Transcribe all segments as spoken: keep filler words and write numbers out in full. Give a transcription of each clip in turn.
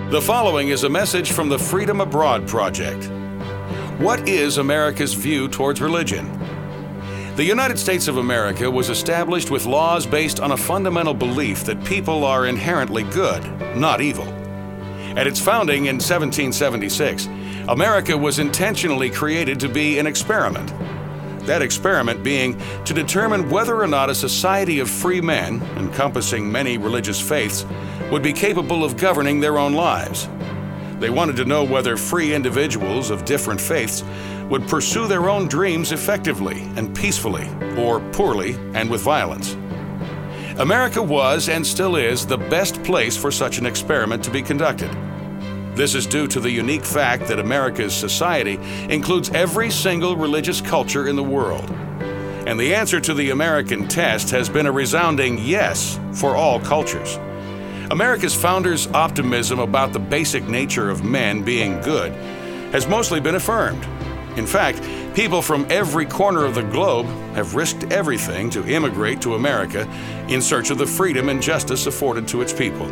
The following is a message from the Freedom Abroad Project. What is America's view towards religion? The United States of America was established with laws based on a fundamental belief that people are inherently good, not evil. At its founding in seventeen seventy-six, America was intentionally created to be an experiment. That experiment being to determine whether or not a society of free men, encompassing many religious faiths, would be capable of governing their own lives. They wanted to know whether free individuals of different faiths would pursue their own dreams effectively and peacefully, or poorly and with violence. America was and still is the best place for such an experiment to be conducted. This is due to the unique fact that America's society includes every single religious culture in the world. And the answer to the American test has been a resounding yes for all cultures. America's founders' optimism about the basic nature of men being good has mostly been affirmed. In fact, people from every corner of the globe have risked everything to immigrate to America in search of the freedom and justice afforded to its people.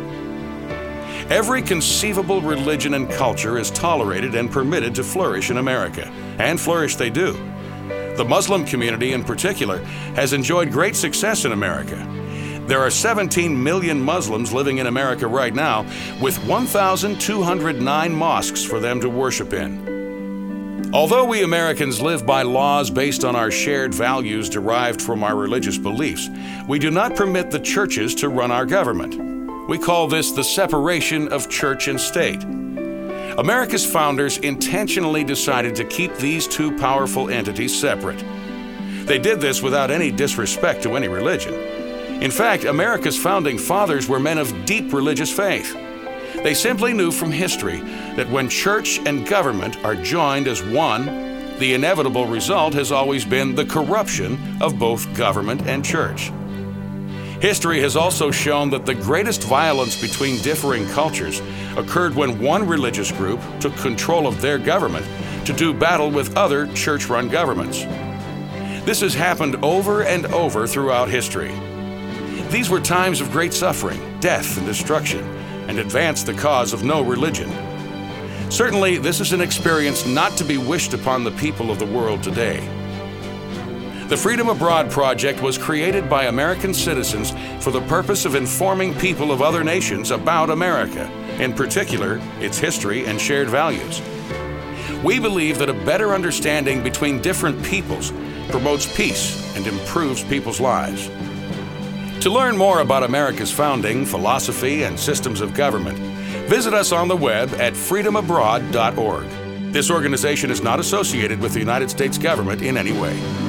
Every conceivable religion and culture is tolerated and permitted to flourish in America, and flourish they do. The Muslim community in particular has enjoyed great success in America. There are seventeen million Muslims living in America right now, with one thousand two hundred nine mosques for them to worship in. Although we Americans live by laws based on our shared values derived from our religious beliefs, we do not permit the churches to run our government. We call this the separation of church and state. America's founders intentionally decided to keep these two powerful entities separate. They did this without any disrespect to any religion. In fact, America's founding fathers were men of deep religious faith. They simply knew from history that when church and government are joined as one, the inevitable result has always been the corruption of both government and church. History has also shown that the greatest violence between differing cultures occurred when one religious group took control of their government to do battle with other church-run governments. This has happened over and over throughout history. These were times of great suffering, death, and destruction, and advanced the cause of no religion. Certainly, this is an experience not to be wished upon the people of the world today. The Freedom Abroad Project was created by American citizens for the purpose of informing people of other nations about America, in particular, its history and shared values. We believe that a better understanding between different peoples promotes peace and improves people's lives. To learn more about America's founding, philosophy, and systems of government, visit us on the web at freedom abroad dot org. This organization is not associated with the United States government in any way.